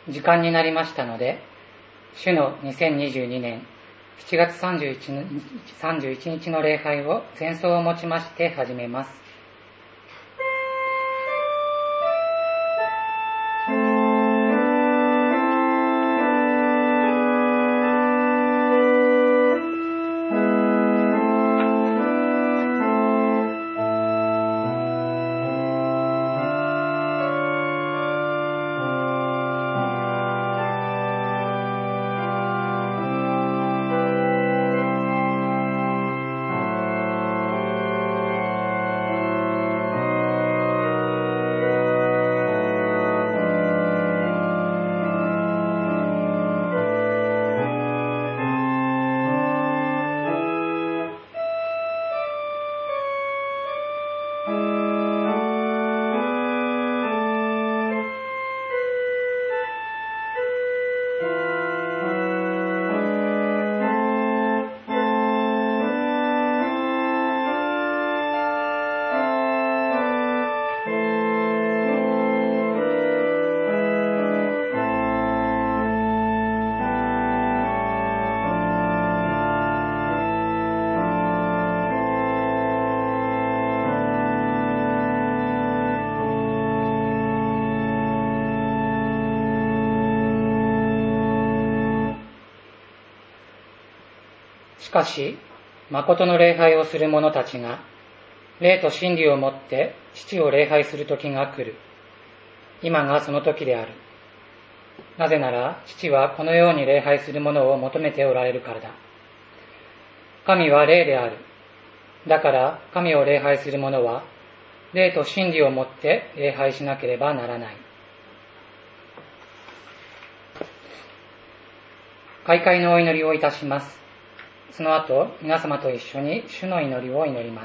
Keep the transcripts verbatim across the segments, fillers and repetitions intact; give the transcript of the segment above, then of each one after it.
時間になりましたので、主のにせんにじゅうにねんしちがつさんじゅういちにちの礼拝を前奏をもちまして始めます。しかし、誠の礼拝をする者たちが、霊と真理をもって父を礼拝する時が来る。今がその時である。なぜなら、父はこのように礼拝する者を求めておられるからだ。神は霊である。だから、神を礼拝する者は、霊と真理をもって礼拝しなければならない。開会のお祈りをいたします。その後、皆様と一緒に主の祈りを祈ります。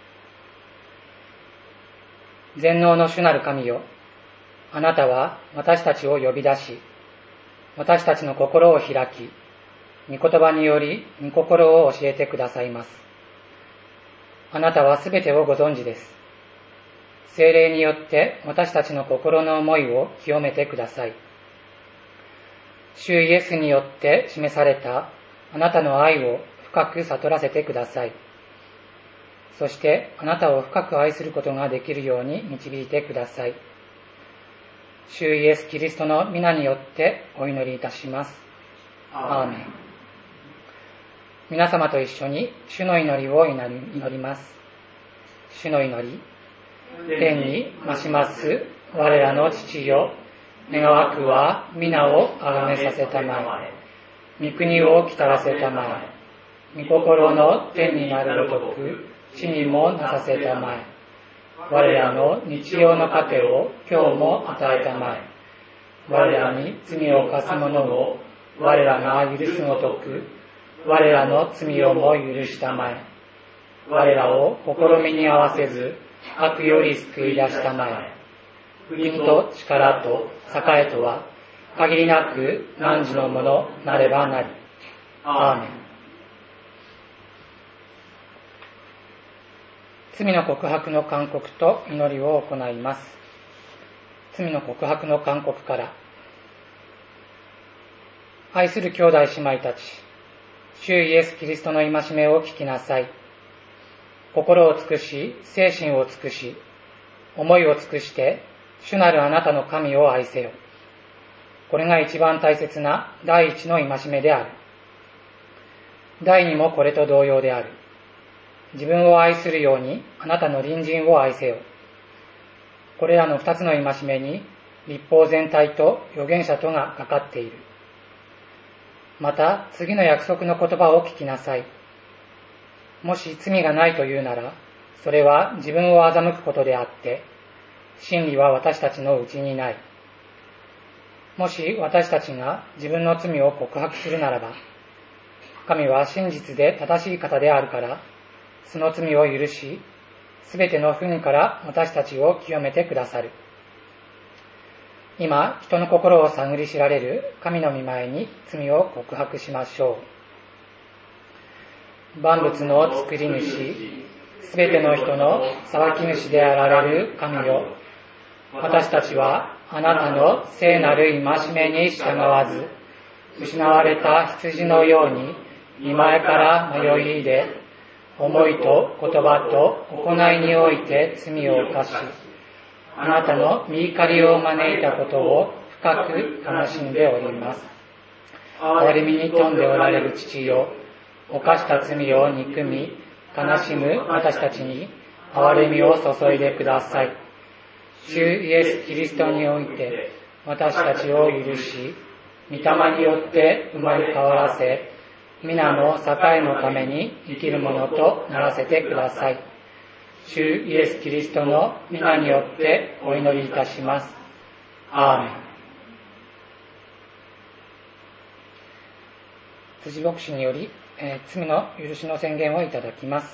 全能の主なる神よ、あなたは私たちを呼び出し、私たちの心を開き、御言葉により御心を教えてくださいます。あなたはすべてをご存知です。聖霊によって私たちの心の思いを清めてください。主イエスによって示されたあなたの愛を深く悟らせてください。そしてあなたを深く愛することができるように導いてください。主イエス・キリストの皆によってお祈りいたします。アーメン。皆様と一緒に主の祈りを祈り、祈ります。主の祈り。天に増します我らの父よ、願わくは皆をあがめさせたまえ。御国を来たらせたまえ。御心の天になるごとく地にもなさせたまえ。我らの日曜の糧を今日も与えたまえ。我らに罪を犯す者を我らが許すごとく我らの罪をも許したまえ。我らを試みに合わせず悪より救い出したまえ。国と力と栄とは限りなく汝のものなればなり。アーメン。罪の告白の勧告と祈りを行います。罪の告白の勧告から。愛する兄弟姉妹たち、主イエス・キリストの戒めを聞きなさい。心を尽くし、精神を尽くし、思いを尽くして、主なるあなたの神を愛せよ。これが一番大切な第一の戒めである。第二もこれと同様である。自分を愛するようにあなたの隣人を愛せよ。これらの二つの戒めに律法全体と預言者とがかかっている。また次の約束の言葉を聞きなさい。もし罪がないというなら、それは自分を欺くことであって、真理は私たちのうちにない。もし私たちが自分の罪を告白するならば、神は真実で正しい方であるから、その罪を許し、すべての不義から私たちを清めてくださる。今、人の心を探り知られる神の御前に罪を告白しましょう。万物の作り主、すべての人の裁き主であられる神よ、私たちはあなたの聖なる戒めに従わず、失われた羊のように御前から迷い出、思いと言葉と行いにおいて罪を犯し、あなたの御怒りを招いたことを深く悲しんでおります。憐れみに富んでおられる父よ、犯した罪を憎み悲しむ私たちに憐れみを注いでください。主イエス・キリストにおいて私たちを許し、御霊によって生まれ変わらせ、皆の栄のために生きるものとならせてください。主イエス・キリストの皆によってお祈りいたします。アーメン。辻牧師により、えー、罪の許しの宣言をいただきます。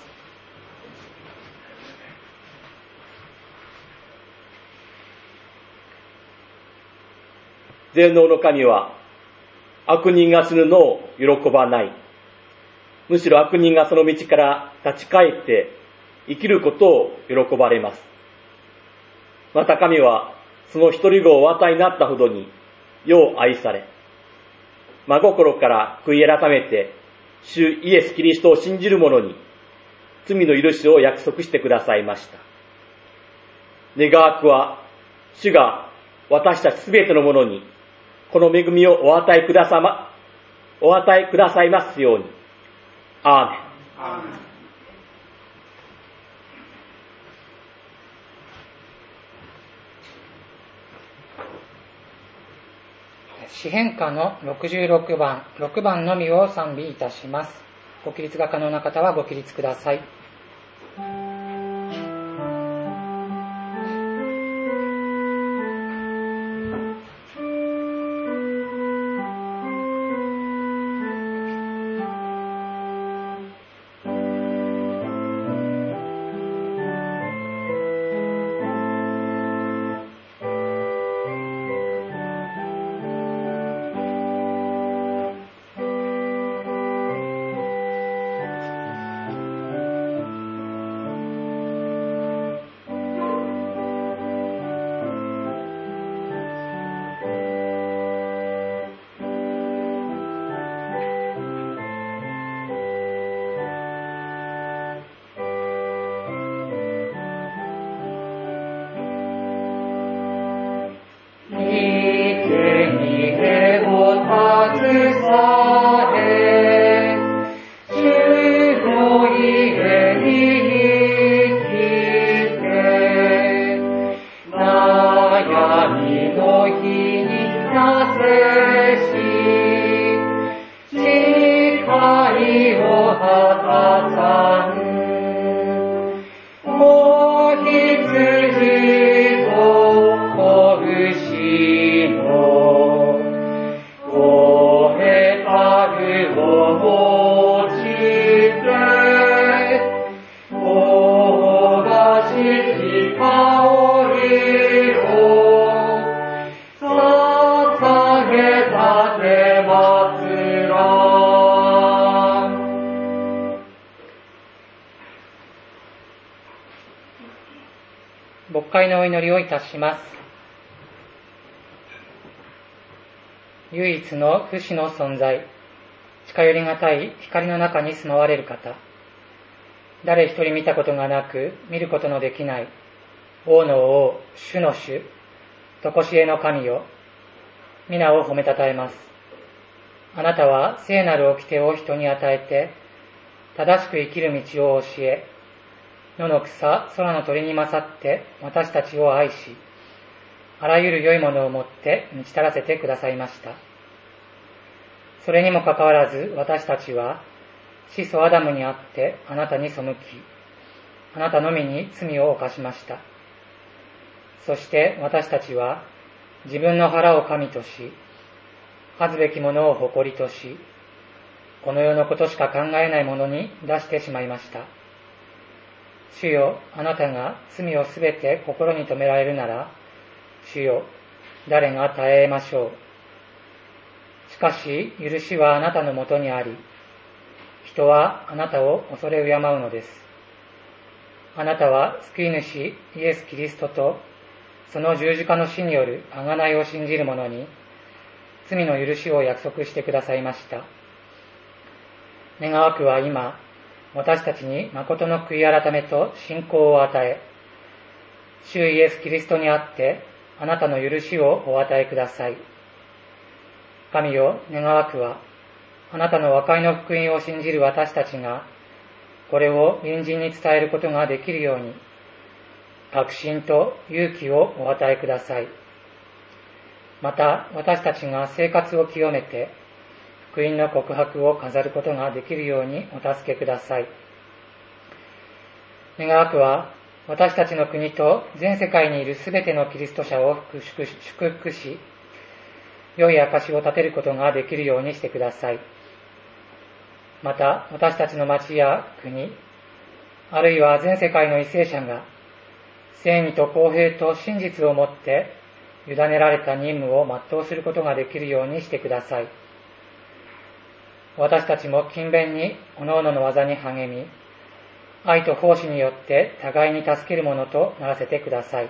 全能の神は悪人が死ぬのを喜ばない。むしろ悪人がその道から立ち返って生きることを喜ばれます。また神はその一人子をお与えになったほどによう愛され、真心から悔い改めて主イエス・キリストを信じる者に罪の許しを約束してくださいました。願わくは主が私たちすべての者にこの恵みをお与えくださま、お与えくださいますように。アーメン。アーメン。 詩編歌のろくじゅうろくばん、ろくばんのみを賛美いたします。ご起立が可能な方はご起立ください。牧会のお祈りをいたします。唯一の不死の存在、近寄りがたい光の中に住まわれる方、誰一人見たことがなく見ることのできない王の王、主の主、常しえの神よ、皆を褒めたたえます。あなたは聖なる掟を人に与えて、正しく生きる道を教え、野の草、空の鳥に勝って私たちを愛し、あらゆる良いものをもって満ち足らせてくださいました。それにもかかわらず私たちは、始祖アダムにあってあなたに背き、あなたのみに罪を犯しました。そして私たちは自分の腹を神とし、恥ずべきものを誇りとし、この世のことしか考えないものに出してしまいました。主よ、あなたが罪をすべて心に留められるなら、主よ、誰が耐えましょう。しかし、許しはあなたのもとにあり、人はあなたを恐れ敬うのです。あなたは救い主イエス・キリストとその十字架の死による贖いを信じる者に罪の許しを約束してくださいました。願わくは今、私たちに誠の悔い改めと信仰を与え、主イエス・キリストにあってあなたの許しをお与えください。神よ、願わくは、あなたの和解の福音を信じる私たちが、これを隣人に伝えることができるように、確信と勇気をお与えください。また、私たちが生活を清めて、福音の告白を飾ることができるようにお助けください。願わくは、私たちの国と全世界にいるすべてのキリスト者を祝福し、良い証を立てることができるようにしてください。また、私たちの町や国、あるいは全世界の為政者が、正義と公平と真実をもって委ねられた任務を全うすることができるようにしてください。私たちも勤勉に各々の技に励み、愛と奉仕によって互いに助けるものとならせてください。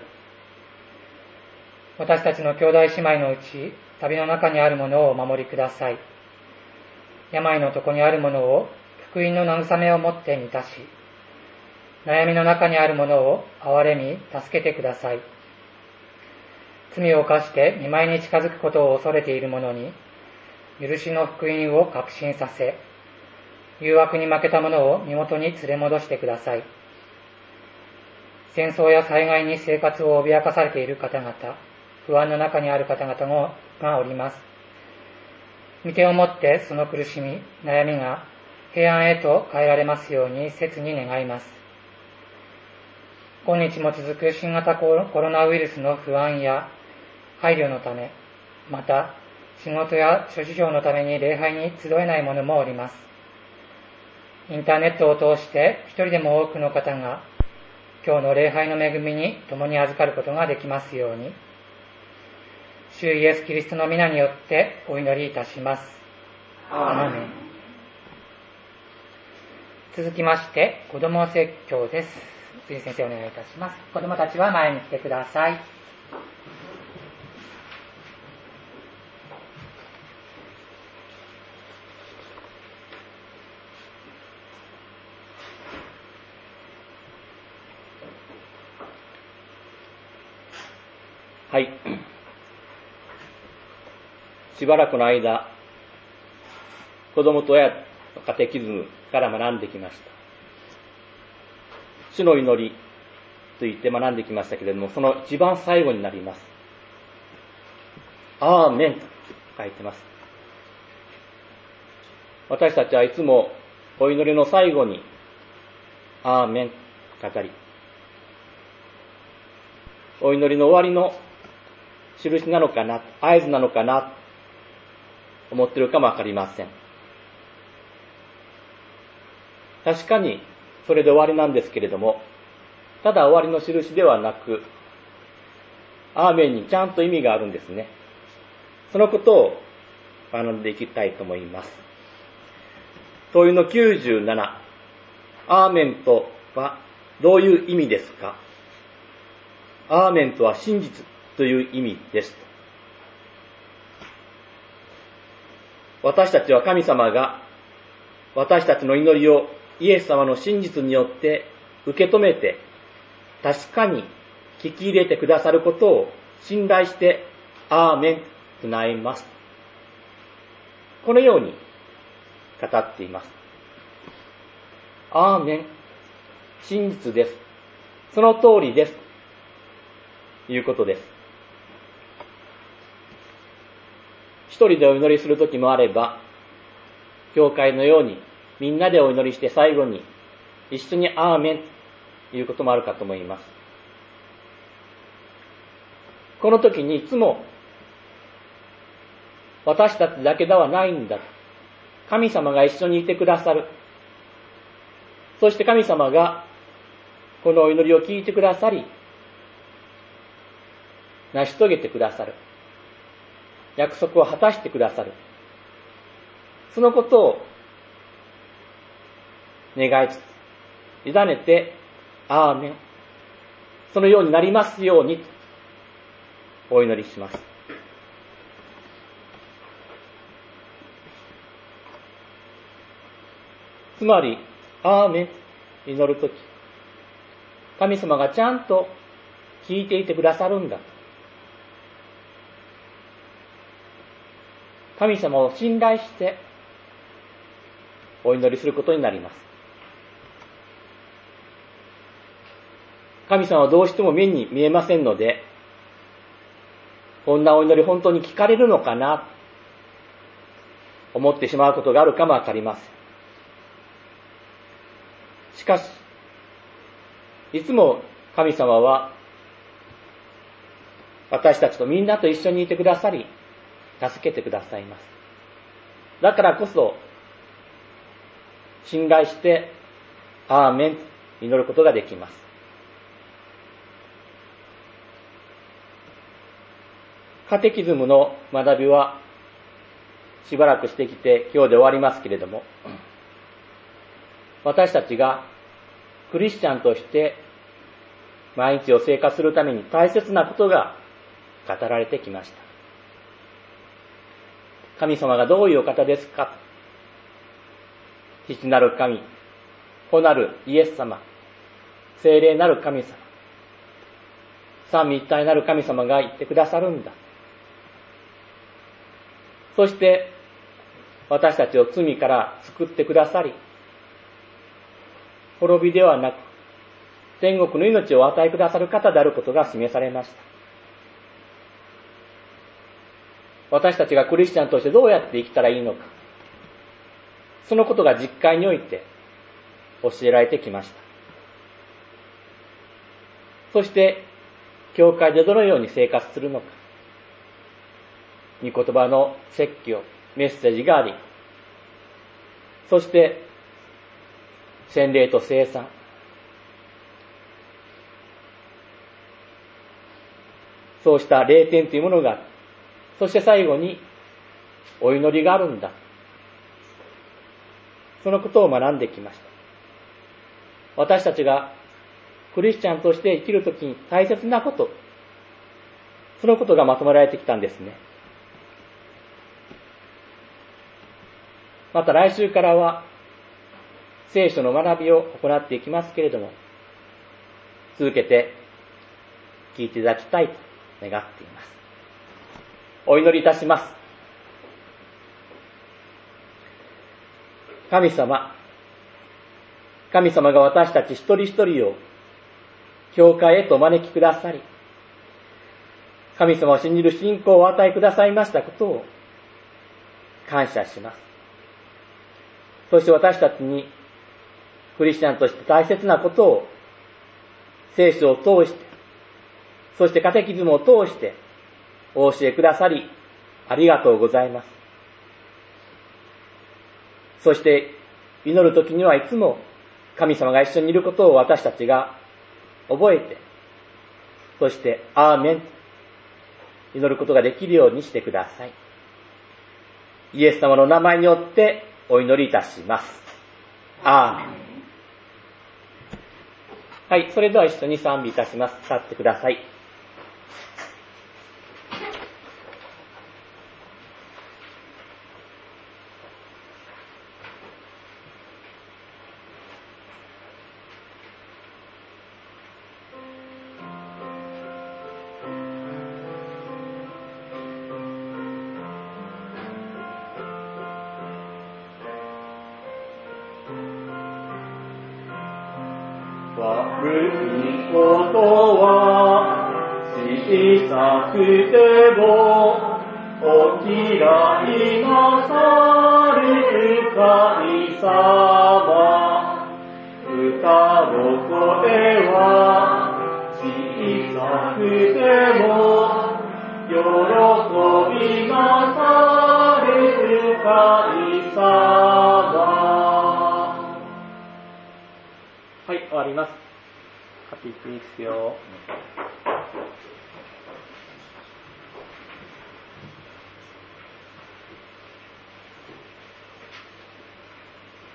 私たちの兄弟姉妹のうち、旅の中にあるものをお守りください。病の床にあるものを福音の慰めをもって満たし、悩みの中にあるものを憐れみ助けてください。罪を犯して見舞いに近づくことを恐れている者に、許しの福音を確信させ、誘惑に負けた者を身元に連れ戻してください。戦争や災害に生活を脅かされている方々、不安の中にある方々がおります。御手をもってその苦しみ、悩みが平安へと変えられますように切に願います。今日も続く新型コロナウイルスの不安や配慮のため、また仕事や諸事情のために礼拝に集えない者もおります。インターネットを通して一人でも多くの方が今日の礼拝の恵みに共に預かることができますように、主イエスキリストの皆によってお祈りいたします。アーメン。続きまして子ども説教です。辻先生お願いいたします。子どもたちは前に来てください。 はい。しばらくの間、子供と親のカテキズムから学んできました。主の祈りと言って学んできましたけれども、その一番最後になります。アーメンと書いてます。私たちはいつもお祈りの最後にアーメンと語り、お祈りの終わりの印なのかな、合図なのかな、思っているかもわかりません。確かにそれで終わりなんですけれども、ただ終わりの印ではなく、アーメンにちゃんと意味があるんですね。そのことを学んでいきたいと思います。問いのきゅうじゅうなな、アーメンとはどういう意味ですか？アーメンとは真実という意味です。私たちは神様が私たちの祈りをイエス様の真実によって受け止めて、確かに聞き入れてくださることを信頼してアーメンと唱えます。このように語っています。アーメン、真実です。その通りです。ということです。一人でお祈りするときもあれば、教会のようにみんなでお祈りして最後に一緒にアーメンということもあるかと思います。この時にいつも私たちだけではないんだ。神様が一緒にいてくださる。そして神様がこのお祈りを聞いてくださり、成し遂げてくださる。約束を果たしてくださる。そのことを願いつつ、委ねて、アーメン。そのようになりますように、 お祈りします。つまり、アーメン、祈るとき、神様がちゃんと聞いていてくださるんだ。神様を信頼してお祈りすることになります。神様はどうしても目に見えませんので、こんなお祈り本当に聞かれるのかな、思ってしまうことがあるかもわかりません。しかし、いつも神様は私たちとみんなと一緒にいてくださり、助けてくださいます。だからこそ、信頼して、アーメン、祈ることができます。カテキズムの学びは、しばらくしてきて今日で終わりますけれども、私たちがクリスチャンとして毎日を生活するために大切なことが語られてきました。神様がどういうお方ですか？父なる神、子なるイエス様、聖霊なる神様、三位一体なる神様が言ってくださるんだ。そして私たちを罪から救ってくださり、滅びではなく天国の命をお与えくださる方であることが示されました。私たちがクリスチャンとしてどうやって生きたらいいのか、そのことが実会において教えられてきました。そして教会でどのように生活するのか、御言葉の説教、メッセージがあり、そして洗礼と聖餐、そうした霊典というものがある。そして最後にお祈りがあるんだ。そのことを学んできました。私たちがクリスチャンとして生きるときに大切なこと、そのことがまとめられてきたんですね。また来週からは聖書の学びを行っていきますけれども、続けて聞いていただきたいと願っています。お祈りいたします。神様、神様が私たち一人一人を教会へとお招きくださり、神様を信じる信仰をお与えくださいましたことを感謝します。そして私たちにクリスチャンとして大切なことを聖書を通して、そしてカテキズムを通してお教えくださりありがとうございます。そして祈るときにはいつも神様が一緒にいることを私たちが覚えて、そしてアーメン祈ることができるようにしてください。イエス様の名前によってお祈りいたします。アーメン。はい、それでは一緒に賛美いたします。立ってください。 悪いことは小さくてもお嫌いなされる神様、歌の声は小さくても喜びなされる神様。 はい、終わります。カピピですよ。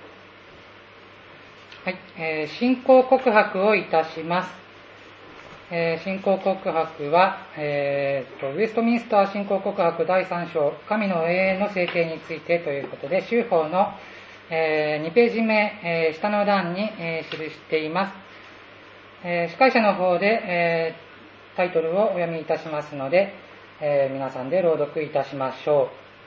はい、えー信仰告白をいたします。 えー、信仰告白は、えー、とウェストミンスター信仰告白だいさん章、神の永遠の制定についてということで、修法の、えー、にページ目、えー、下の段に、えー、記しています。えー、司会者の方で、えー、タイトルをお読みいたしますので、えー、皆さんで朗読いたしましょ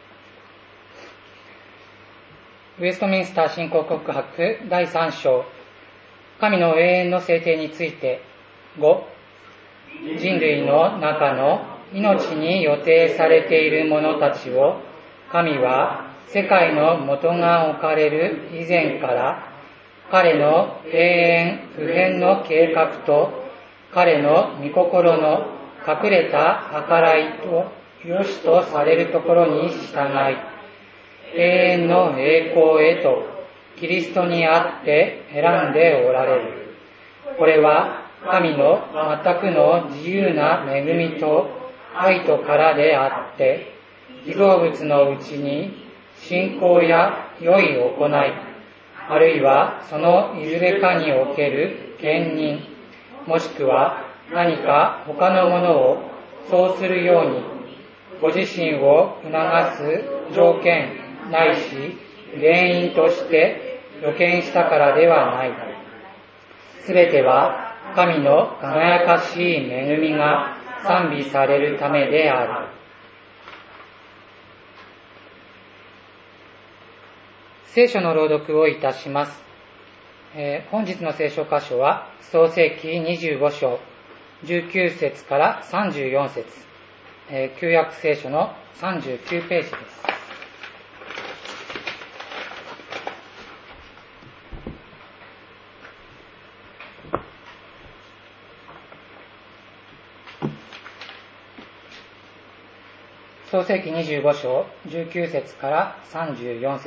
う。ウェストミンスター信仰告白だいさん章、神の永遠の制定について。ご、人類の中の命に予定されている者たちを、神は世界の元が置かれる以前から彼の永遠不変の計画と彼の御心の隠れた計らいと良しとされるところに従い、永遠の栄光へとキリストにあって選んでおられる。これは神の全くの自由な恵みと愛とからであって、被造物のうちに信仰や良い行い、あるいはそのいずれかにおける兼任、もしくは何か他のものをそうするように、ご自身を促す条件ないし原因として予見したからではない。すべては神の輝かしい恵みが賛美されるためである。聖書の朗読をいたします。えー、本日の聖書箇所は創世記にじゅうご章じゅうきゅう節からさんじゅうよん節、えー、旧約聖書のさんじゅうきゅうページです。創世記にじゅうご章じゅうきゅう節からさんじゅうよん節。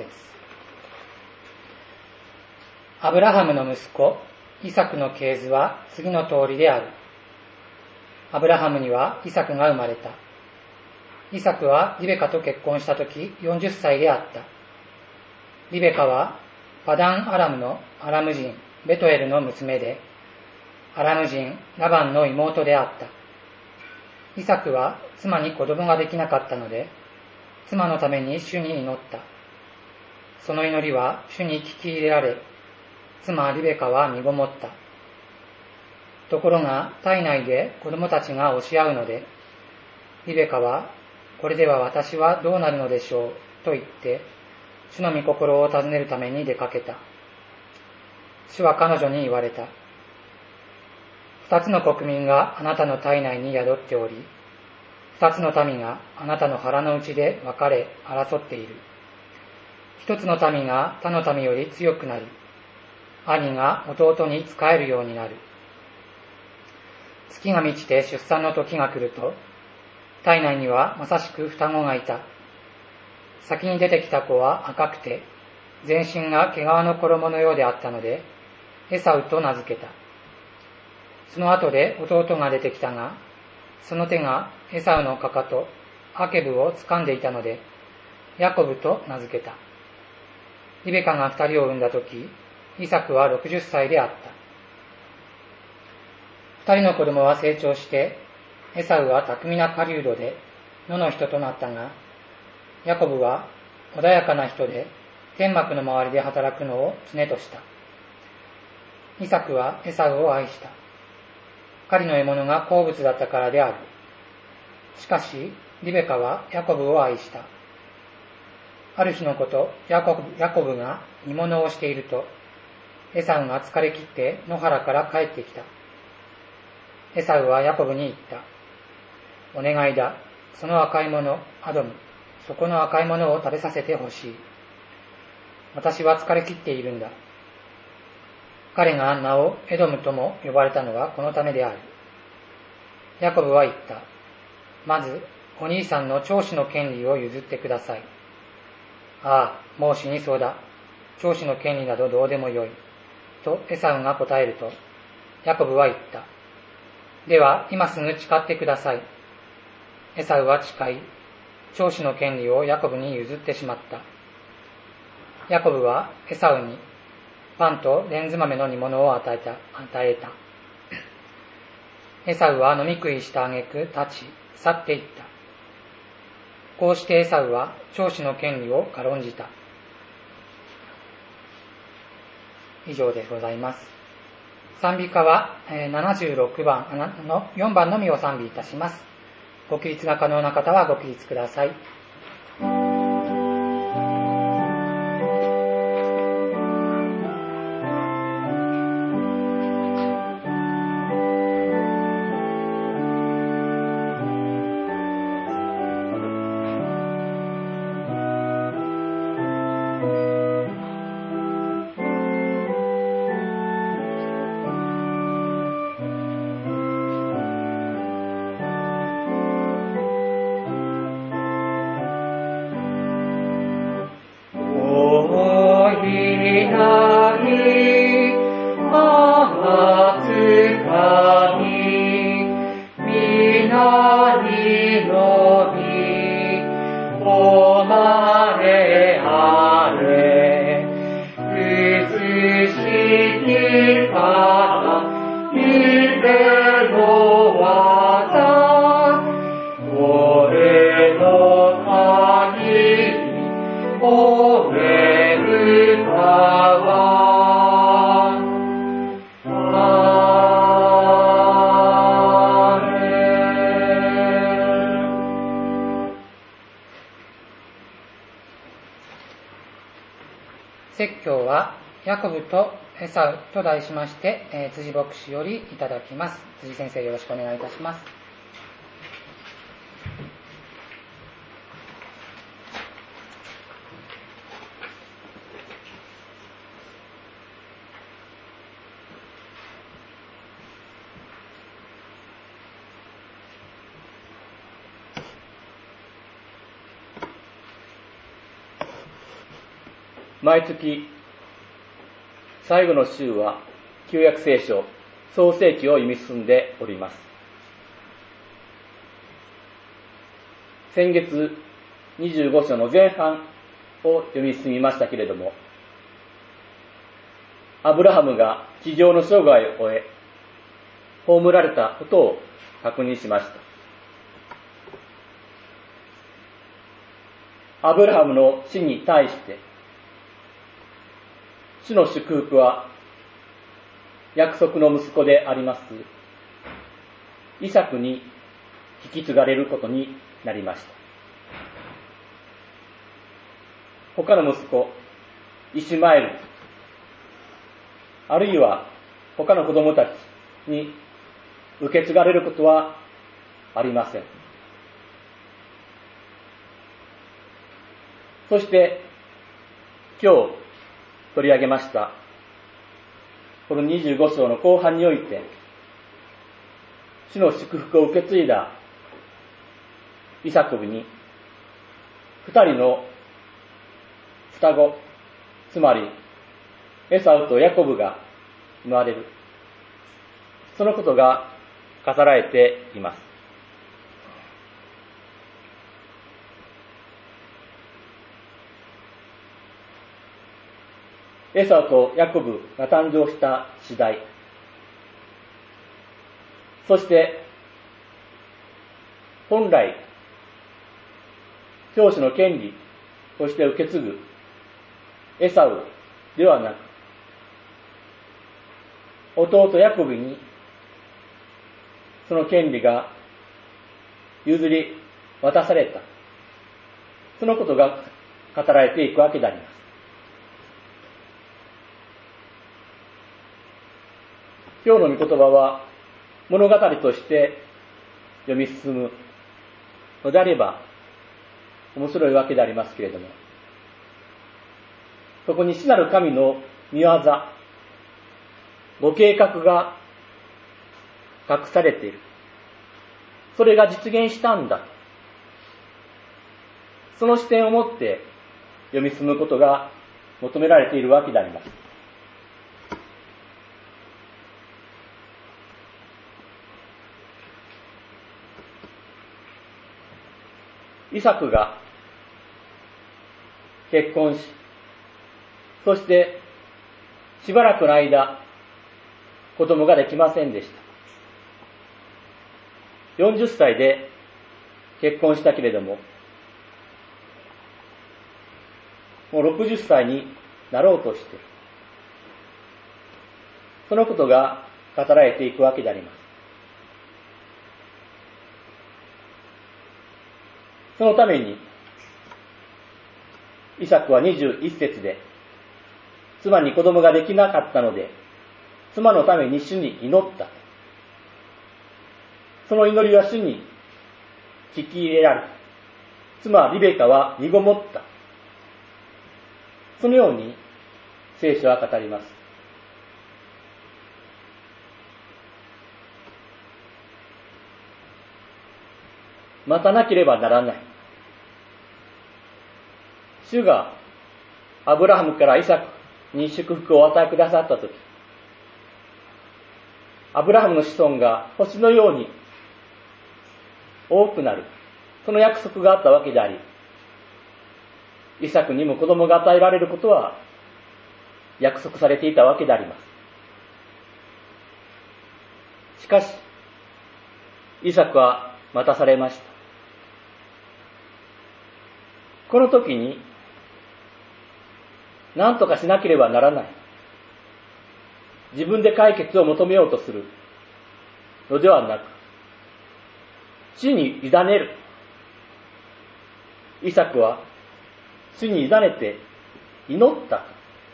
アブラハムの息子イサクの系図は次の通りである。アブラハムにはイサクが生まれた。イサクはリベカと結婚したときよんじゅっさいであった。リベカはパダンアラムのアラム人ベトエルの娘で、アラム人ラバンの妹であった。イサクは妻に子供ができなかったので、妻のために主に祈った。その祈りは主に聞き入れられ、妻リベカは身ごもった。ところが体内で子供たちが押し合うので、リベカは、これでは私はどうなるのでしょうと言って、主の御心を尋ねるために出かけた。主は彼女に言われた。二つの国民があなたの体内に宿っており、二つの民があなたの腹の内で分かれ争っている。一つの民が他の民より強くなり、兄が弟に仕えるようになる。月が満ちて出産の時が来ると、体内にはまさしく双子がいた。先に出てきた子は赤くて、全身が毛皮の衣のようであったので、エサウと名付けた。その後で弟が出てきたが、その手がエサウのかかとアケブを掴んでいたので、ヤコブと名付けた。リベカが二人を産んだとき、イサクはろくじゅっさいであった。二人の子供は成長して、エサウは巧みな狩人で野の人となったが、ヤコブは穏やかな人で天幕の周りで働くのを常とした。イサクはエサウを愛した。狩りの獲物が好物だったからである。しかし、リベカはヤコブを愛した。ある日のこと、ヤコブ、ヤコブが煮物をしていると、エサウが疲れ切って野原から帰ってきた。エサウはヤコブに言った。お願いだ、その赤いもの、アドム、そこの赤いものを食べさせてほしい。私は疲れ切っているんだ。彼が名をエドムとも呼ばれたのはこのためである。ヤコブは言った。まず、お兄さんの長子の権利を譲ってください。ああ、もう死にそうだ。長子の権利などどうでもよい。とエサウが答えると、ヤコブは言った。では、今すぐ誓ってください。エサウは誓い、長子の権利をヤコブに譲ってしまった。ヤコブはエサウに、パンとレンズ豆の煮物を与えた。与えた。 エサウは飲み食いした挙句立ち去っていった。こうしてエサウは長子の権利を軽んじた。以上でございます。賛美歌はななじゅうろくばんのよんばんのみを賛美いたします。ご起立が可能な方はご起立ください。説教はヤコブとエサウと題しまして、えー、辻牧師よりいただきます。辻先生、よろしくお願いいたします。 毎月最後の週は旧約聖書創世記を読み進んでおります。先月にじゅうご章の前半を読み進みましたけれども、アブラハムが地上の生涯を終え葬られたことを確認しました。アブラハムの死に対して主の祝福は約束の息子でありますイサクに引き継がれることになりました。他の息子イシュマエル、あるいは他の子供たちに受け継がれることはありません。そして今日取り上げましたこのにじゅうご章の後半において、主の祝福を受け継いだイサクに二人の双子、つまりエサウとヤコブが生まれる、そのことが語られています。エサウとヤコブが誕生した次第、そして本来長子の権利として受け継ぐエサウではなく、弟ヤコブにその権利が譲り渡された、そのことが語られていくわけであります。今日の御言葉は物語として読み進むのであれば面白いわけでありますけれども、そこに主なる神の御業、ご計画が隠されている。それが実現したんだ。その視点を持って読み進むことが求められているわけであります。イサクが結婚し、そしてしばらくの間子供ができませんでした。 よんじゅっさいで結婚したけれども、もうろくじゅっさいになろうとしている。そのことが語られていくわけであります。そのために、イサクはにじゅういっせつで、妻に子供ができなかったので、妻のために主に祈った。その祈りは主に聞き入れられ、妻リベカは身ごもった。そのように聖書は語ります。待たなければならない。主がアブラハムからイサクに祝福をお与えくださったとき、アブラハムの子孫が星のように多くなる、その約束があったわけであり、イサクにも子供が与えられることは約束されていたわけであります。しかし、イサクは待たされました。この時に、何とかしなければならない。自分で解決を求めようとするのではなく、主に委ねる。イサクは主に委ねて祈った。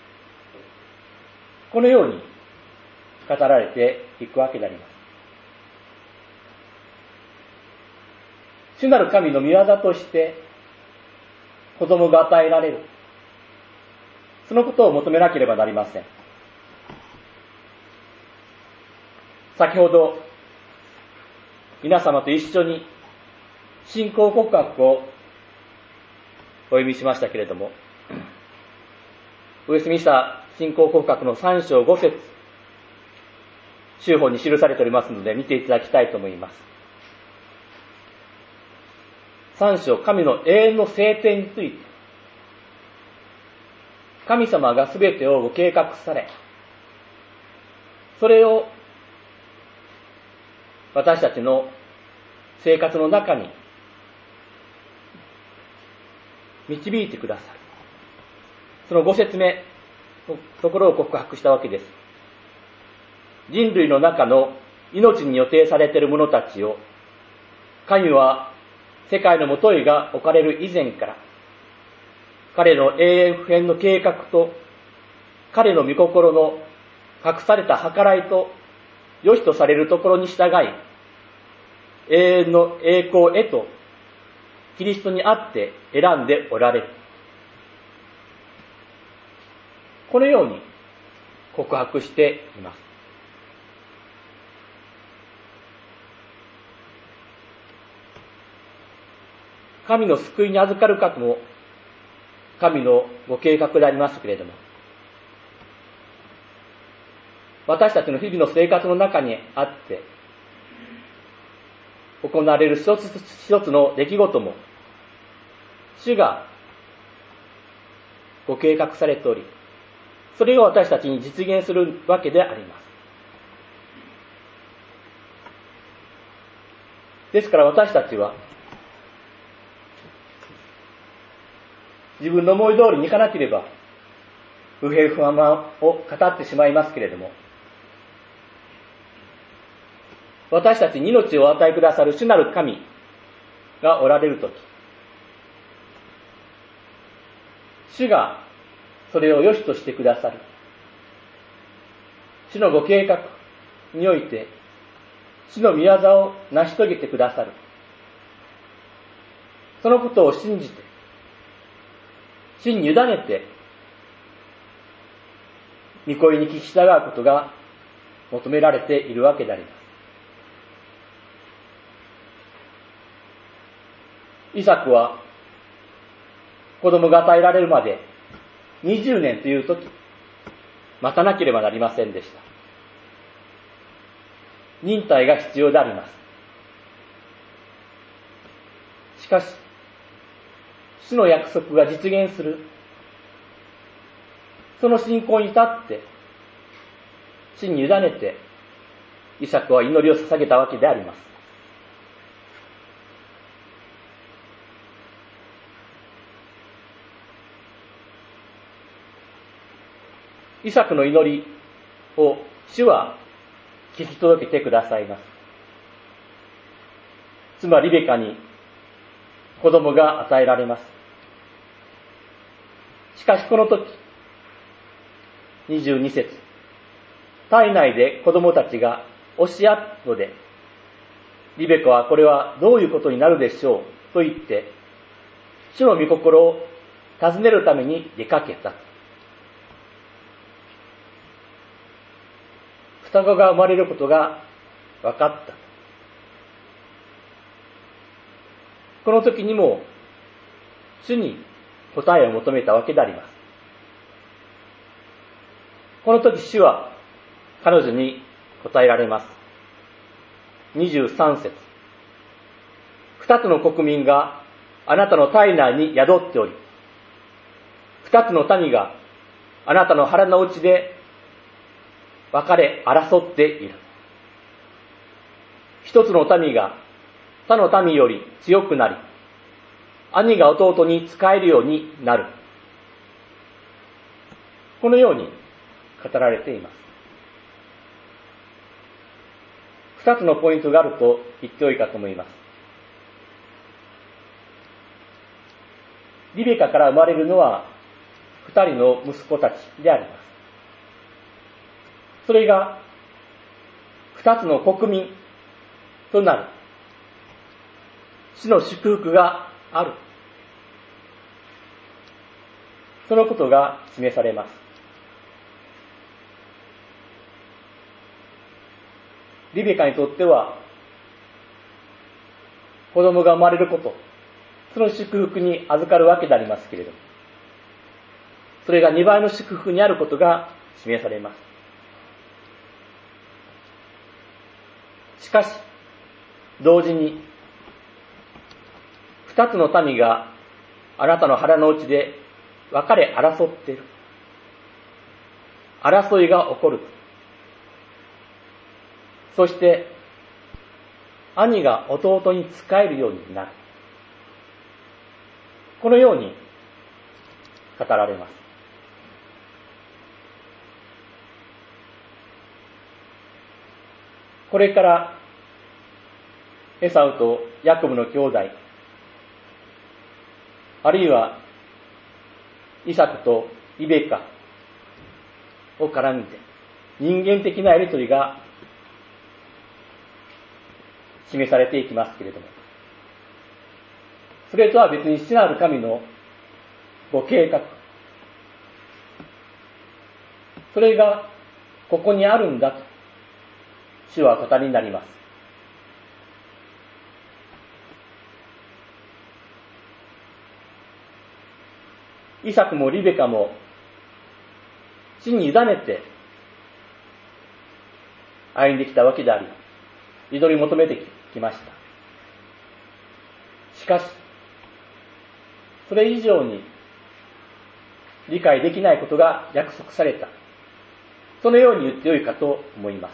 このように語られていくわけであります。主なる神の御業として子供が与えられる。そのことを求めなければなりません。先ほど皆様と一緒に信仰告白をお読みしましたけれども、ウェストミンスター信仰告白のさん章ご節、修法に記されておりますので見ていただきたいと思います。さん章、神の永遠の聖典について、神様がすべてをご計画され、それを私たちの生活の中に導いてくださる。そのご説明のところを告白したわけです。人類の中の命に予定されている者たちを、神は世界のもといが置かれる以前から、彼の永遠不変の計画と、彼の御心の隠された計らいと、良しとされるところに従い、永遠の栄光へと、キリストにあって選んでおられる。このように告白しています。神の救いに預かるかも神のご計画でありますけれども、私たちの日々の生活の中にあって行われる一つ一つの出来事も主がご計画されており、それが私たちに実現するわけであります。ですから私たちは自分の思い通りにいかなければ不平不安を語ってしまいますけれども、私たちに命をお与えくださる主なる神がおられるとき、主がそれを良しとしてくださる。主のご計画において主の御業を成し遂げてくださる。そのことを信じて、主に委ねて、御声に聞き従うことが求められているわけであります。イサクは子供が与えられるまでにじゅうねんという時、待たなければなりませんでした。忍耐が必要であります。しかし、主の約束が実現する、その信仰に立って主に委ねてイサクは祈りを捧げたわけであります。 イサクの祈りを主は聞き届けてくださいます。妻リベカに子供が与えられます。しかしこの時、にじゅうに節、体内で子供たちが押し合うので、リベカはこれはどういうことになるでしょうと言って、主の御心を尋ねるために出かけた。双子が生まれることが分かった。この時にも主に答えを求めたわけであります。この時主は彼女に答えられます。にじゅうさん節、二つの国民があなたの体内に宿っており、二つの民があなたの腹の内で分かれ争っている。一つの民が他の民より強くなり、兄が弟に仕えるようになる。このように語られています。二つのポイントがあると言っておいたと思います。リベカから生まれるのは二人の息子たちであります。それが二つの国民となる。主の祝福がある。そのことが示されます。リベカにとっては、子供が生まれること、その祝福に預かるわけでありますけれども、それがにばいの祝福にあることが示されます。しかし、同時に、二つの民があなたの腹の内で分かれ争っている。争いが起こる。そして、兄が弟に仕えるようになる。このように語られます。これからエサウとヤコブの兄弟、あるいはイサクとリベカを絡めて人間的なやりとりが示されていきますけれども、それとは別に父なる神のご計画、それがここにあるんだと主は語りになります。イサクもリベカも主に委ねて歩んできたわけであり、祈り求めてきました。しかし、それ以上に理解できないことが約束された。そのように言ってよいかと思います。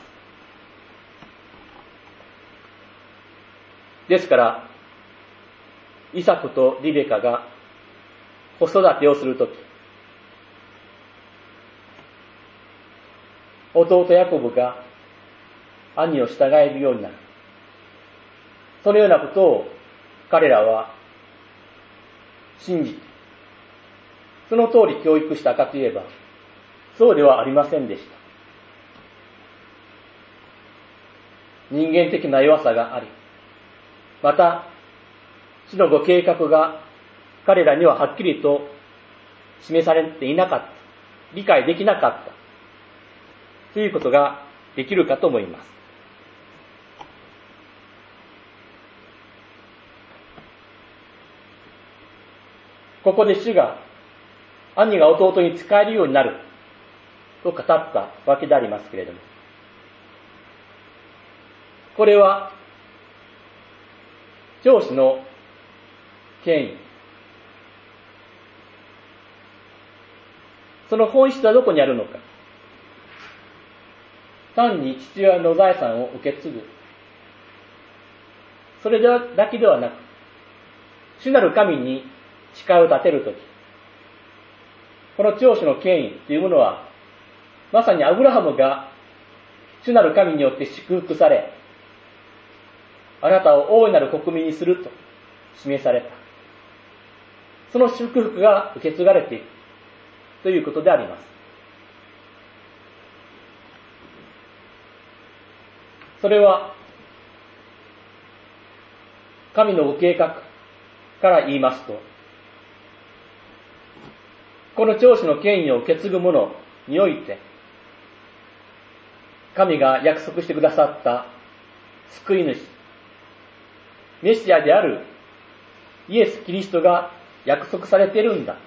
ですから、イサクとリベカが子育てをするとき、弟ヤコブが兄を従えるようになる。そのようなことを彼らは信じて、その通り教育したかといえば、そうではありませんでした。人間的な弱さがあり、また、主のご計画が彼らにははっきりと示されていなかった、理解できなかった、ということができるかと思います。ここで主が兄が弟に仕えるようになると語ったわけでありますけれども、これは長子の権威、その本質はどこにあるのか。単に父親の財産を受け継ぐ、それだけではなく、主なる神に誓いを立てるとき、この長子の権威というものはまさにアブラハムが主なる神によって祝福され、あなたを大いなる国民にすると示された。その祝福が受け継がれていくということであります。それは神のご計画から言いますと、この長子の権威を受け継ぐ者において、神が約束してくださった救い主、メシアであるイエス・キリストが約束されているんだ。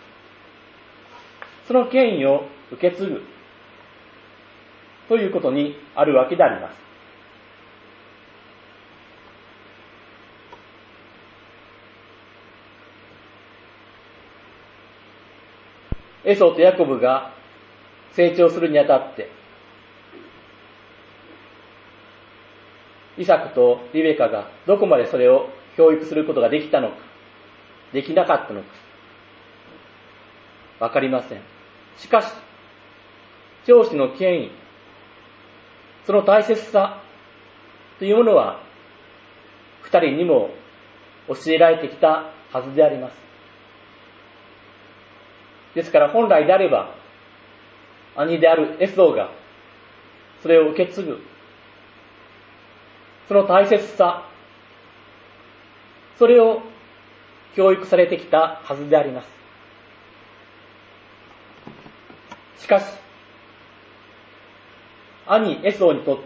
その権威を受け継ぐということにあるわけであります。エソとヤコブが成長するにあたって、イサクとリベカがどこまでそれを教育することができたのか、できなかったのか、わかりません。しかし、長子の権威、その大切さというものは、二人にも教えられてきたはずであります。ですから本来であれば、兄であるエソがそれを受け継ぐ、その大切さ、それを教育されてきたはずであります。しかし、兄エソにとって、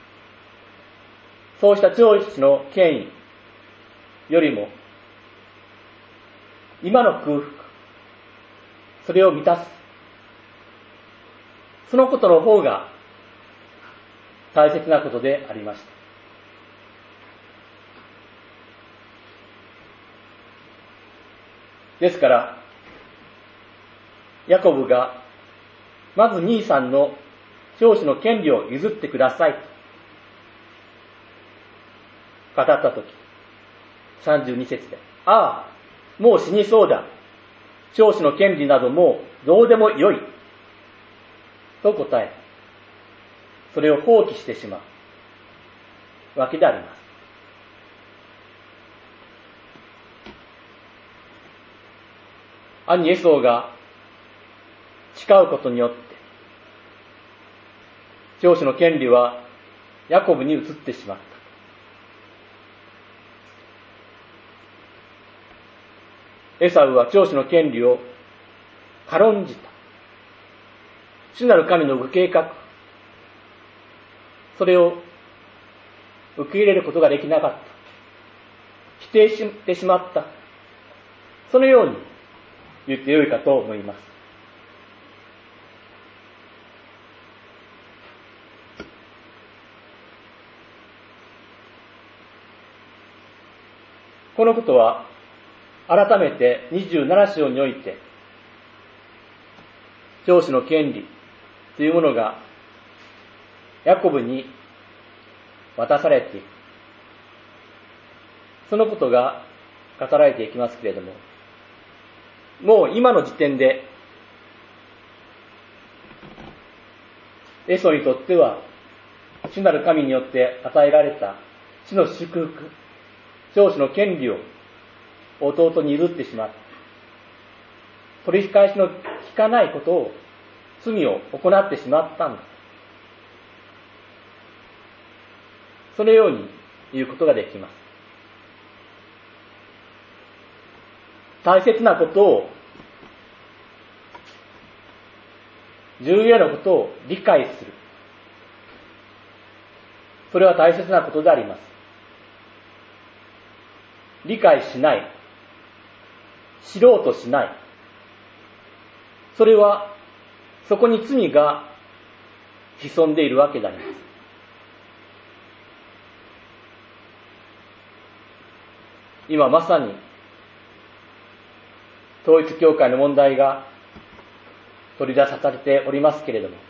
そうした長子の権威よりも、今の空腹、それを満たす、そのことの方が大切なことでありました。ですから、ヤコブが、まず兄さんの長子の権利を譲ってくださいと語ったとき、さんじゅうに節で、ああ、もう死にそうだ。長子の権利などもうどうでもよい。と答え、それを放棄してしまうわけであります。兄エソーが誓うことによって、長子の権利はヤコブに移ってしまった。エサウは長子の権利を軽んじた。主なる神のご計画、それを受け入れることができなかった。否定してしまった。そのように言ってよいかと思います。このことは改めてにじゅうなな章において、長子の権利というものがヤコブに渡されていく。そのことが語られていきますけれども、もう今の時点でエソにとっては主なる神によって与えられた主の祝福、長子の権利を弟に譲ってしまった。取り返しの効かないことを、罪を行ってしまったんだ。そのように言うことができます。大切なことを、重要なことを理解する。それは大切なことであります。理解しない。知ろうとしない。それは、そこに罪が潜んでいるわけであります。今まさに、統一教会の問題が取り出されておりますけれども、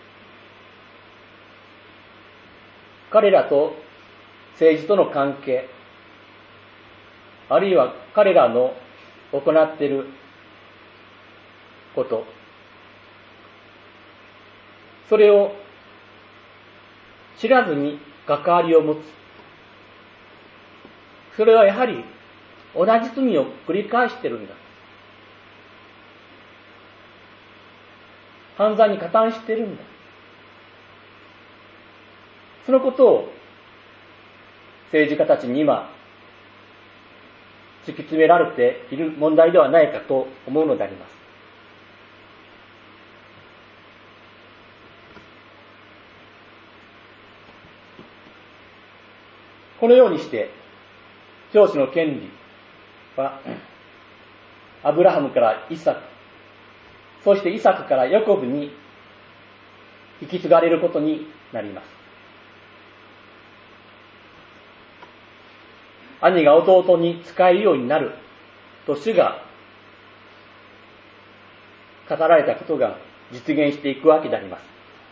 彼らと政治との関係、あるいは彼らの行っていること、 それを知らずに関わりを持つ。それはやはり同じ罪を繰り返してるんだ。犯罪に加担してるんだ。そのことを政治家たちに今突き詰められている問題ではないかと思うのであります。このようにして教師の権利はアブラハムからイサク、そしてイサクからヤコブに引き継がれることになります。兄が弟に仕えるようになると主が語られたことが実現していくわけであります。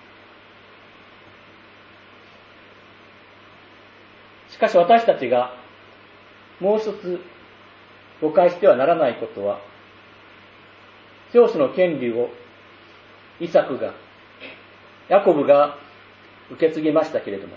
しかし私たちがもう一つ誤解してはならないことは、教師の権利をイサクが、ヤコブが受け継ぎましたけれども、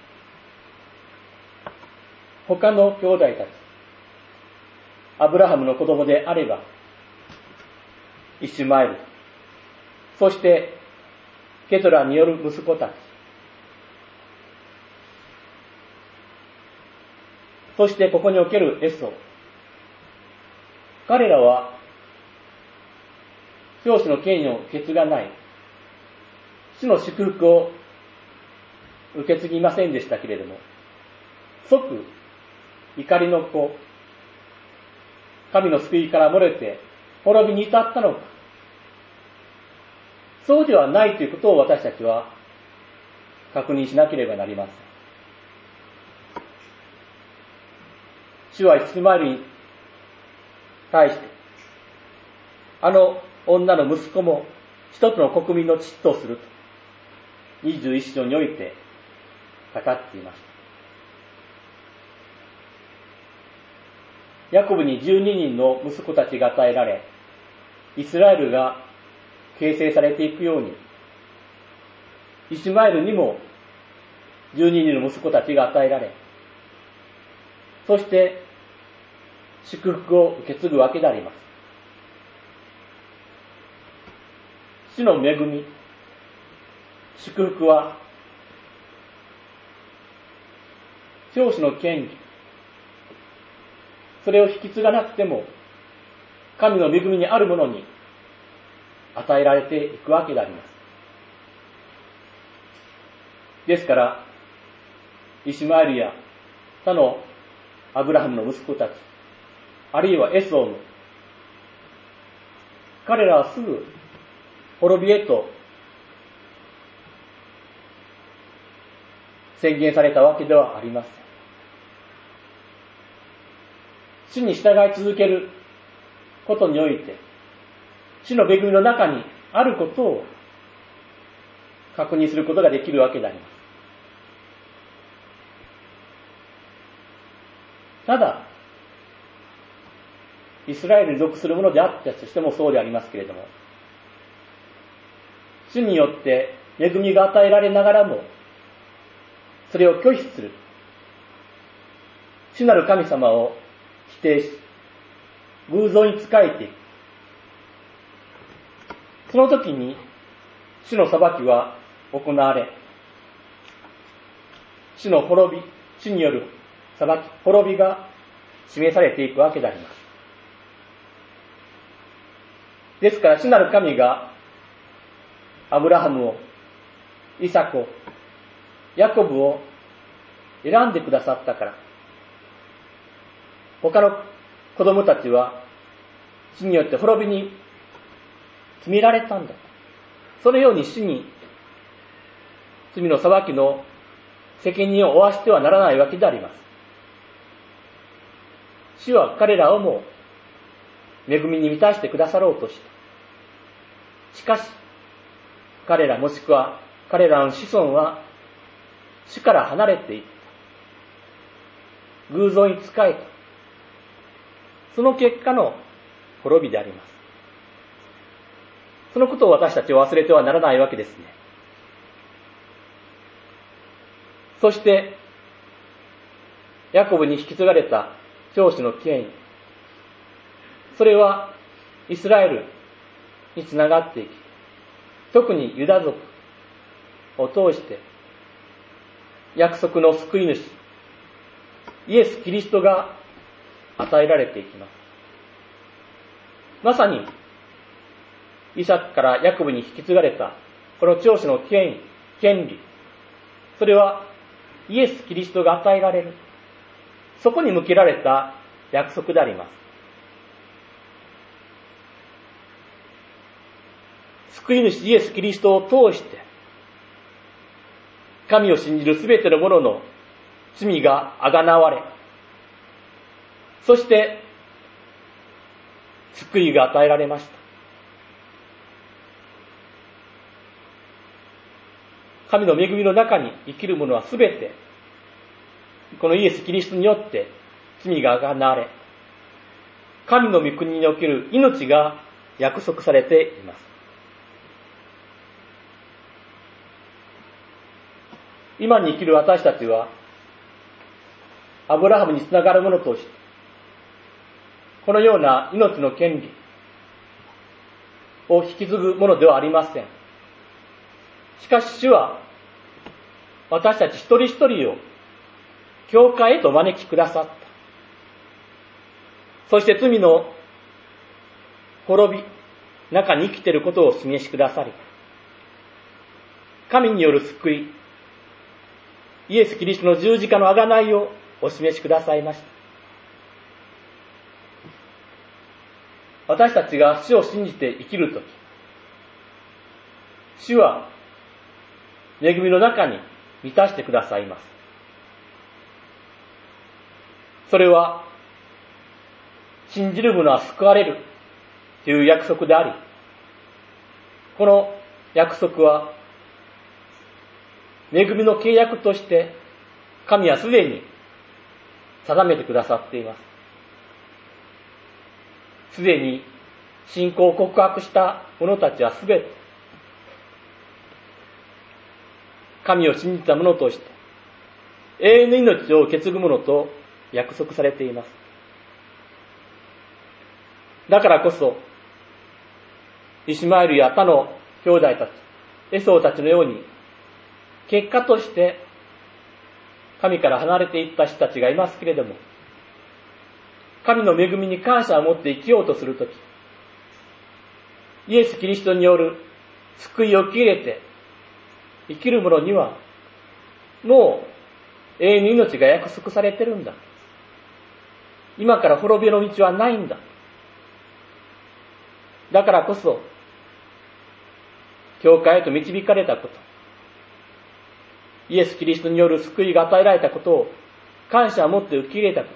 他の兄弟たち、アブラハムの子供であれば、イシュマエル、そしてケトラによる息子たち、そしてここにおけるエソ、彼らは教師の権威を受け継がない、主の祝福を受け継ぎませんでしたけれども、即怒りの子、神の救いから漏れて滅びに至ったのか、そうではないということを私たちは確認しなければなりません。主はイスマエルに対して、あの女の息子も一つの国民の父とすると、にじゅういち章において語っていました。ヤコブにじゅうににんの息子たちが与えられ、イスラエルが形成されていくように、イシュマエルにもじゅうににんの息子たちが与えられ、そして祝福を受け継ぐわけであります。主の恵み、祝福は教師の権利、それを引き継がなくても神の恵みにあるものに与えられていくわけであります。ですからイシュマエルや他のアブラハムの息子たち、あるいはエソーの、彼らはすぐ滅びへと宣言されたわけではありません。主に従い続けることにおいて、主の恵みの中にあることを確認することができるわけであります。ただ、イスラエルに属するものであったとしてもそうでありますけれども、主によって恵みが与えられながらも、それを拒否する。主なる神様を否定し、偶像に仕えていく。その時に、主の裁きは行われ、主の滅び、主による裁き、滅びが示されていくわけであります。ですから、主なる神がアブラハムを、イサクを、ヤコブを選んでくださったから、他の子供たちは主によって滅びに決められたんだ。そのように主に罪の裁きの責任を負わしてはならないわけであります。主は彼らをも恵みに満たしてくださろうとした。しかし、彼らもしくは彼らの子孫は主から離れていった。偶像に仕えた。その結果の滅びであります。そのことを私たちは忘れてはならないわけですね。 そして、ヤコブに引き継がれた長子の権威。それはイスラエルにつながっていき、特にユダ族を通して約束の救い主、イエス・キリストが与えられていきます。まさに、イサクからヤコブに引き継がれたこの長子の権威、権利、それはイエス・キリストが与えられる。そこに向けられた約束であります。救い主イエス・キリストを通して、神を信じるすべての者の罪があがなわれ、そして、救いが与えられました。神の恵みの中に生きる者はすべて、このイエス・キリストによって罪があがなわれ、神の御国における命が約束されています。今に生きる私たちは、アブラハムにつながる者として、このような命の権利を引き継ぐものではありません。しかし主は、私たち一人一人を教会へとお招きくださった。そして罪の滅び、中に生きていることをお示しくださり、神による救い、イエス・キリストの十字架の贖いをお示しくださいました。私たちが主を信じて生きるとき、主は恵みの中に満たしてくださいます。それは、信じる者は救われるという約束であり、この約束は、恵みの契約として神はすでに定めてくださっています。すでに信仰を告白した者たちはすべて神を信じた者として永遠の命を受け継ぐ者と約束されています。だからこそイシマエルや他の兄弟たち、エソーたちのように結果として神から離れていった人たちがいますけれども、神の恵みに感謝を持って生きようとするとき、イエス・キリストによる救いを受け入れて生きる者には、もう永遠に命が約束されてるんだ。今から滅びの道はないんだ。だからこそ、教会へと導かれたこと、イエス・キリストによる救いが与えられたことを感謝を持って受け入れたこと、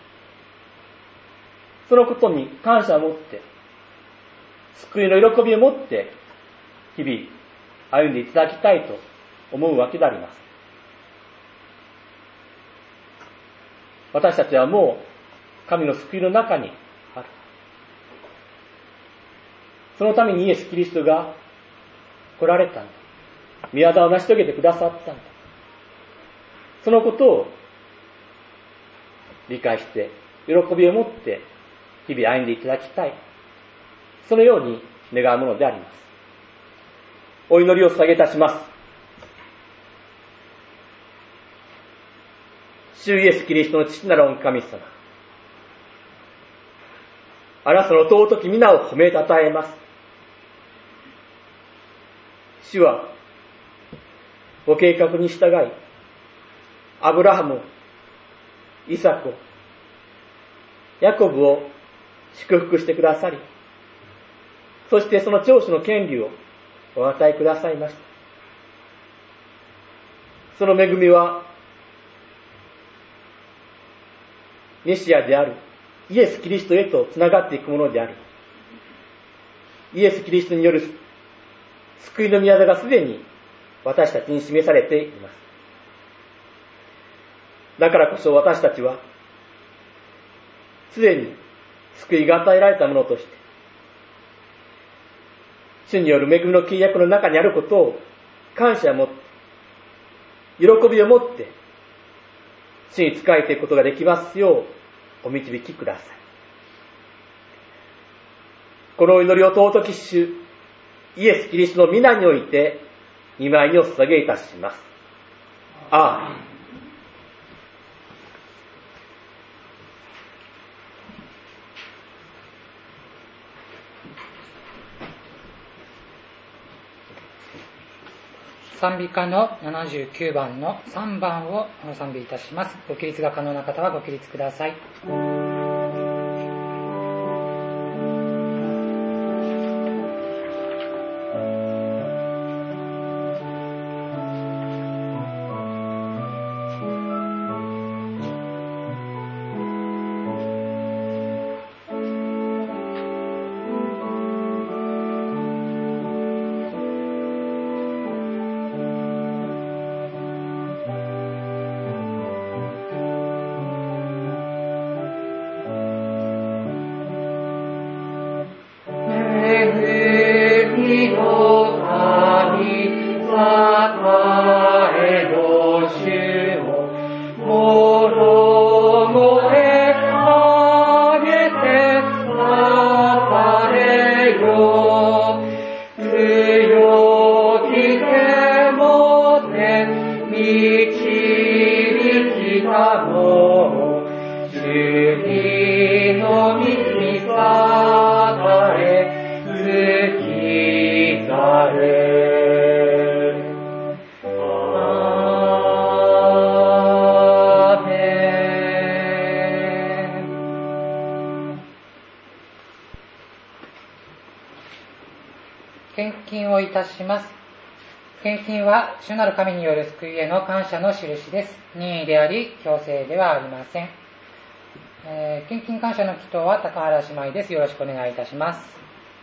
そのことに感謝を持って、救いの喜びを持って、日々歩んでいただきたいと思うわけであります。私たちはもう神の救いの中にある。そのためにイエス・キリストが来られたんだ。御業を成し遂げてくださったんだ。そのことを理解して、喜びを持って日々歩んでいただきたい。そのように願うものであります。お祈りを捧げいたします。主イエス・キリストの父なる御神様。あなたの尊き皆を褒めたたえます。主は、ご計画に従い、アブラハム、イサク、ヤコブを祝福してくださり、そしてその長子の権利をお与えくださいました。その恵みは、メシアであるイエス・キリストへとつながっていくものであり、イエス・キリストによる救いの御業がすでに私たちに示されています。だからこそ私たちは、すでに救いが与えられたものとして、主による恵みの契約の中にあることを感謝を持って、 喜びを持って主に仕えていくことができますようお導きください。この祈りを尊き主イエス・キリストの皆において御前にお捧げいたします。アーメン。 賛美歌のななじゅうきゅうばんのさんばんを賛美いたします。ご起立が可能な方はご起立ください。献金をいたします。献金は主なる神による救いへの感謝の印です。任意であり強制ではありません。えー、献金感謝の祈祷は高原姉妹です。よろしくお願いいたします。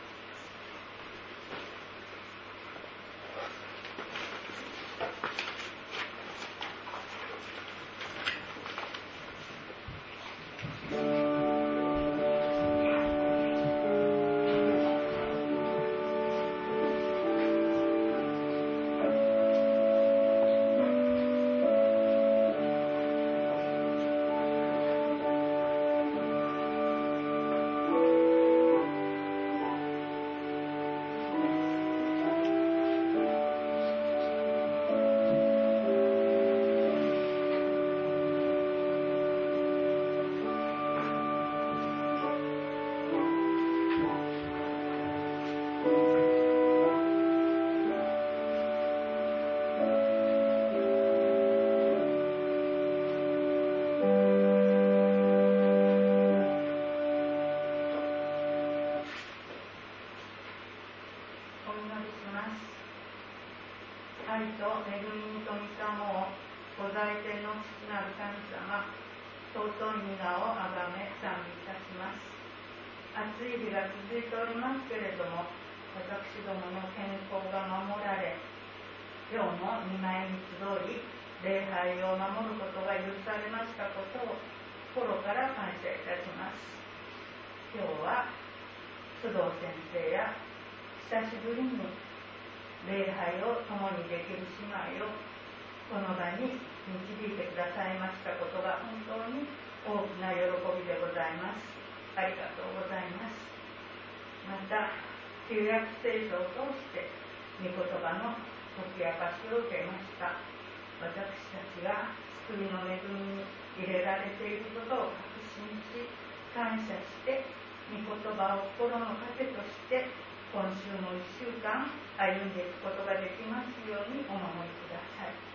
愛と恵みに富みたもをご在天の父なる神様、尊い皆をあがめ賛美いたします。暑い日が続いておりますけれども、私どもの健康が守られ、今日も御前に集い礼拝を守ることが許されましたことを心から感謝いたします。今日は須藤先生や久しぶりに礼拝を共にできる姉妹をこの場に導いてくださいましたことが本当に大きな喜びでございます。ありがとうございます。また旧約聖書を通して御言葉の解き明かしを受けました。私たちが救いの恵みに入れられていることを確信し感謝して御言葉を心の糧として今週のいっしゅうかん歩んでいくことができますようにお守りください。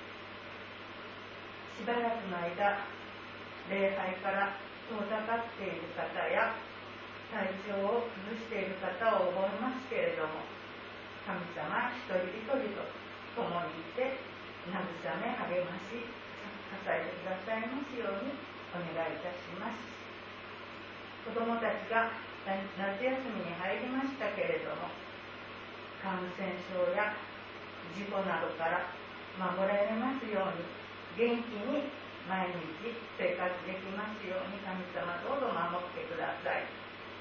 しばらくの間、礼拝から遠ざかっている方や体調を崩している方を覚えますけれども、神様一人一人と共にいて慰め励まし支えてくださいますようにお願いいたします。子どもたちが夏休みに入りましたけれども、感染症や事故などから守られますように元気に毎日生活できますように神様どうぞ守ってください。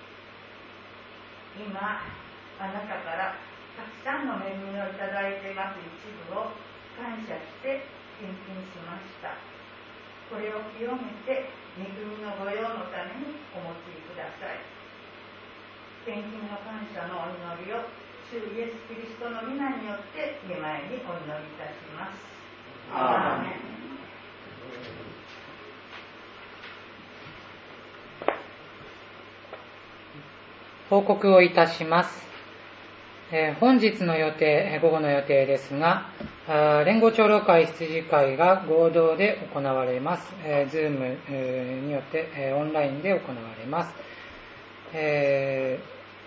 今あなたからたくさんの恵みをいただいています一部を感謝して献金しました。これを清めて御国の御用のためにお持ちください。献金の感謝のお祈りを主イエス・キリストの皆によって御前にお祈りいたします。アーメン。 報告をいたします。えー、本日の予定、午後の予定ですが、連合長老会羊会が合同で行われます。えー、Zoom、えー、によって、えー、オンラインで行われます。え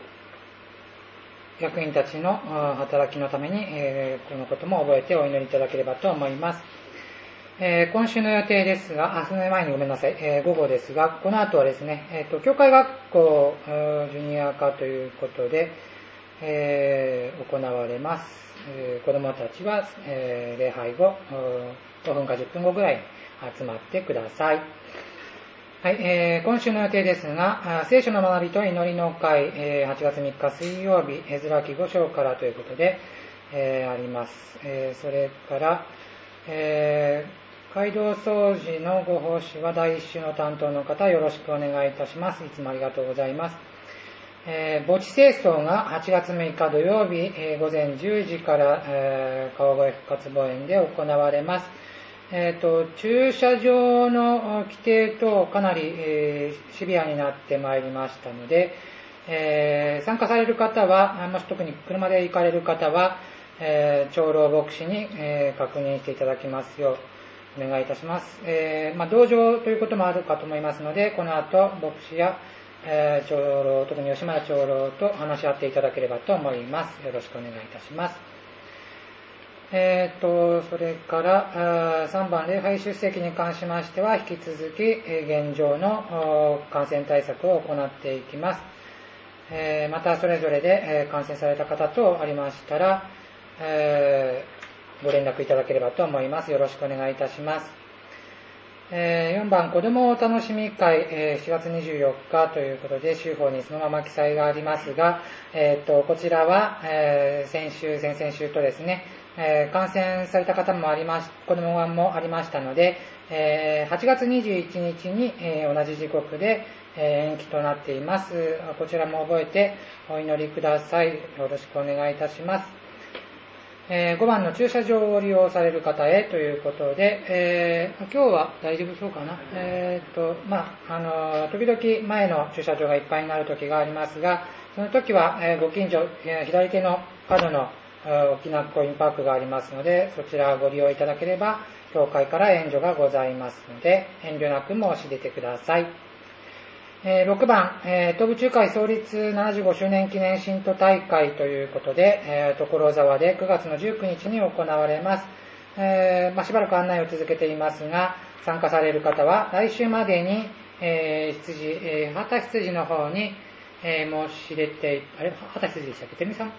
ー、役員たちの働きのために、えー、このことも覚えてお祈りいただければと思います。えー、今週の予定ですが、あ、その前にごめんなさい、えー、午後ですが、この後はですね、えーと、教会学校ジュニア化ということで、えー、行われます。えー、子どもたちは、えー、礼拝後、ごふんかじゅっぷんごぐらいに集まってください。はい、えー、今週の予定ですが、聖書の学びと祈りの会、えー、はちがつみっか水曜日、エズラ記ご章からということで、えー、あります。えー、それから、えー街道掃除のご奉仕は第一種の担当の方よろしくお願いいたします。いつもありがとうございます。えー、墓地清掃がはちがつむいか土曜日、えー、ごぜんじゅうじから、えー、川越復活墓園で行われます。えーと、駐車場の規定とかなり、えー、シビアになってまいりましたので、えー、参加される方は、もし特に車で行かれる方は、えー、長老牧師に、えー、確認していただきますようお願いいたします。えーまあ、同情ということもあるかと思いますので、この後牧師や、えー、長老、特に吉村長老と話し合っていただければと思います。よろしくお願いいたします。えー、とそれからさんばん礼拝出席に関しましては、引き続き現状の感染対策を行っていきます。えー、またそれぞれで感染された方等ありましたら、えーご連絡いただければと思います。よろしくお願いいたします。えー、よんばん、子どもお楽しみ会、えー、しがつにじゅうよっかということで、週報にそのまま記載がありますが、えー、とこちらは、えー、先週、先々週とですね、えー、感染された方もありまし、子どももありましたので、えー、はちがつにじゅういちにちに、えー、同じ時刻で、えー、延期となっています。こちらも覚えてお祈りください。よろしくお願いいたします。えー、ごばんの駐車場を利用される方へということで、えー、今日は大丈夫そうかな。えー、っと、まあ、あの、時々前の駐車場がいっぱいになる時がありますが、その時は、えー、ご近所、えー、左手の角の、えー、大きなコインパークがありますので、そちらをご利用いただければ、教会から援助がございますので、遠慮なく申し出てください。えー、ろくばん、えー、東部中会創立ななじゅうごしゅうねん記念信徒大会ということで、えー、所沢でくがつのじゅうくにちに行われます。えーまあ、しばらく案内を続けていますが、参加される方は来週までに、えー、羊、えー、畑羊の方に、えー、申し出て、あれ畑羊でしたっけ、てるみさん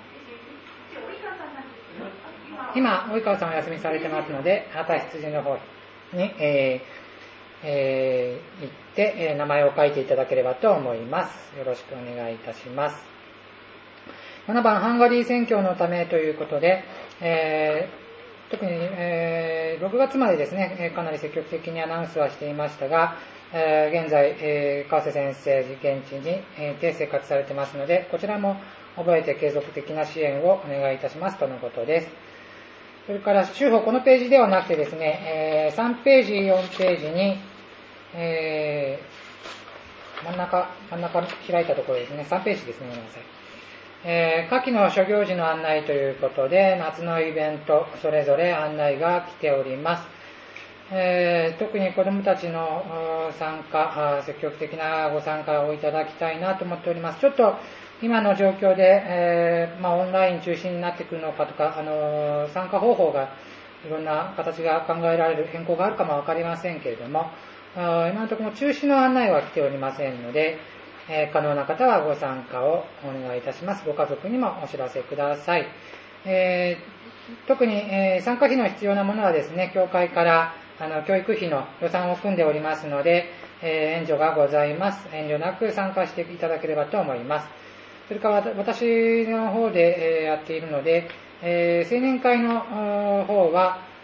今、及川さんお休みされてますので、畑羊の方に、えーえー、行って、えー、名前を書いていただければと思います。よろしくお願いいたします。ななばん、ハンガリー選挙のためということで、えー、特に、えー、ろくがつまでですね、かなり積極的にアナウンスはしていましたが、えー、現在、えー、川瀬先生、現地に、えー、で生活されてますので、こちらも覚えて継続的な支援をお願いいたしますとのことです。それから、週報このページではなくてですね、えー、さんページ、よんページに、えー、真ん中、真ん中開いたところですね、さんページですね、ごめんなさい。えー、夏季の諸行事の案内ということで、夏のイベント、それぞれ案内が来ております。えー、特に子どもたちの参加、積極的なご参加をいただきたいなと思っております。ちょっと今の状況で、えーまあ、オンライン中心になってくるのかとか、あのー、参加方法がいろんな形が考えられる変更があるかもわかりませんけれども、今のところ中止の案内は来ておりませんので、えー、可能な方はご参加をお願いいたします。ご家族にもお知らせください。えー、特に、えー、参加費の必要なものはですね、教会からあの教育費の予算を組んでおりますので、えー、援助がございます。遠慮なく参加していただければと思います。それから私の方で、えー、やっているので、えー、青年会の方は、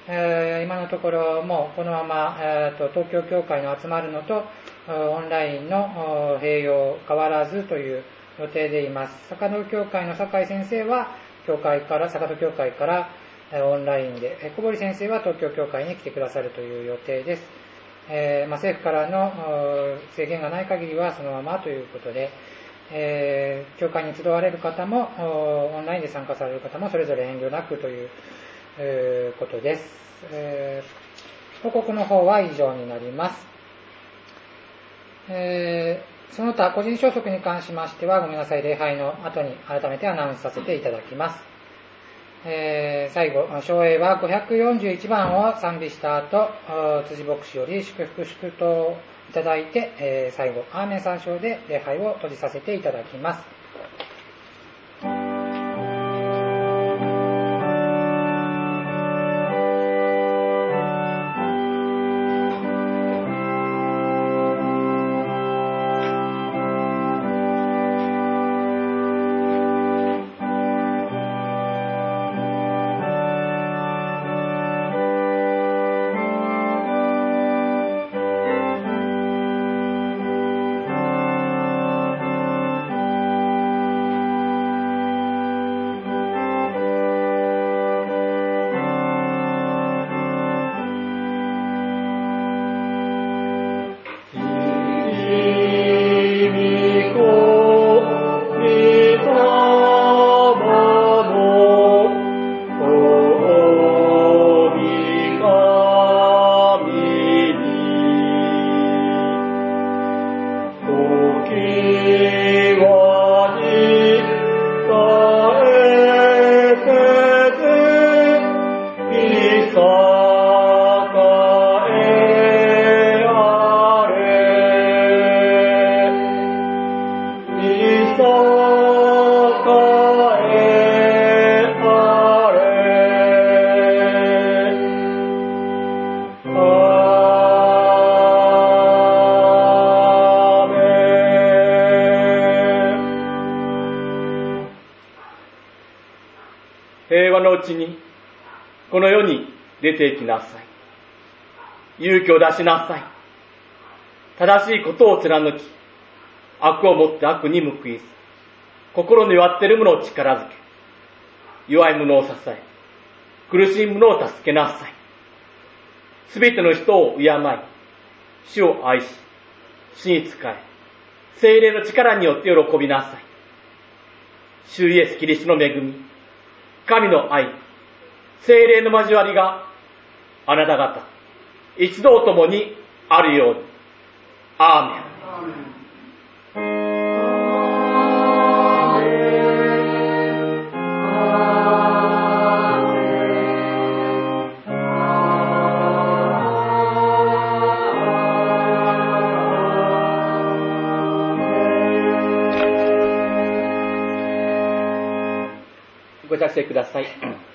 えー、今のところもこのまま、えー、と東京教会の集まるのとオンラインの併用変わらずという予定でいます。坂戸教会の酒井先生は教会から坂戸教会からオンラインで、小堀先生は東京教会に来てくださるという予定です。えーまあ、政府からの制限がない限りはそのままということで、えー、教会に集われる方もオンラインで参加される方もそれぞれ遠慮なくという、えー、ことです。えー、報告の方は以上になります。えー、その他個人消息に関しましてはごめんなさい、礼拝の後に改めてアナウンスさせていただきます。えー、最後、唱詠はごひゃくよんじゅういちばんを賛美した後、辻牧師より祝福祝祷をいただいて、えー、最後アーメン賛唱で礼拝を閉じさせていただきます。 うちにこの世に出て行きなさい。勇気を出しなさい。正しいことを貫き、悪をもって悪に報いず、心の弱っている者を力づけ、弱い者を支え、苦しい者を助けなさい。すべての人を敬い、主を愛し、主に仕え、聖霊の力によって喜びなさい。主イエスキリストの恵み、神の愛、聖霊の交わりがあなた方一同ともにあるように。アーメン。ご着席ください。